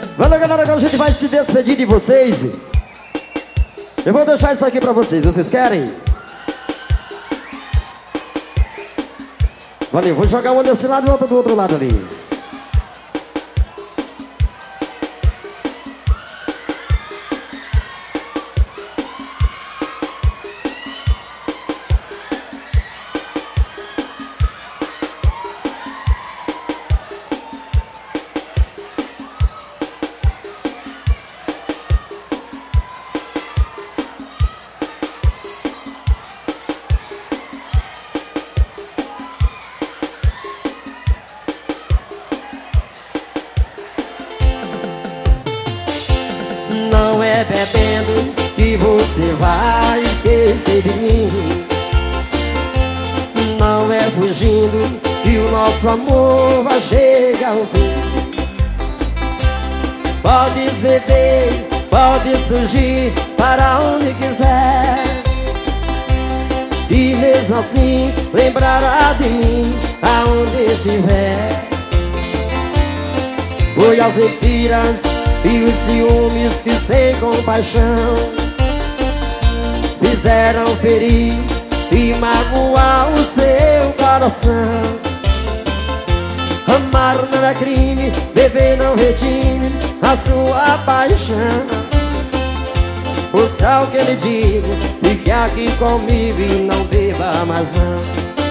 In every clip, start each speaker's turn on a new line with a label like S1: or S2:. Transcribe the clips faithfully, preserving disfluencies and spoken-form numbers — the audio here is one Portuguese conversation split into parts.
S1: Valeu, galera, agora a gente vai se despedir de vocês. Eu vou deixar isso aqui pra vocês, vocês querem? Valeu, vou jogar uma desse lado e outra do outro lado ali.
S2: Não é bebendo que você vai esquecer de mim. Não é fugindo que o nosso amor vai chegar ao fim. Podes beber, pode surgir para onde quiser, e mesmo assim lembrará de mim aonde estiver. Foi as mentiras e os ciúmes que sem compaixão fizeram ferir e magoar o seu coração. Amar não é crime, beber não retine a sua paixão. O sal que lhe digo, fique aqui comigo e não beba mais não.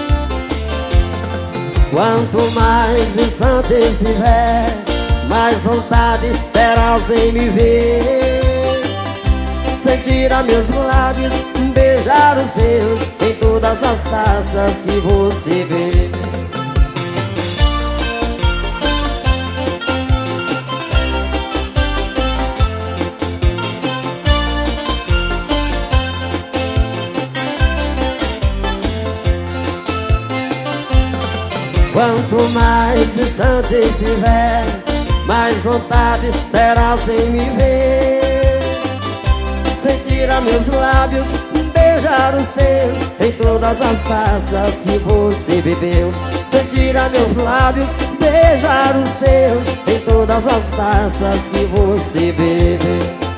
S2: Quanto mais distante estiver, mais vontade terás em me ver. Sentir a meus lábios, beijar os teus em todas as taças que você bebe. Quanto mais distante estiver, mais vontade terás em me ver. Sentir a meus lábios, beijar os teus em todas as taças que você bebeu. Sentir a meus lábios, beijar os teus em todas as taças que você bebeu.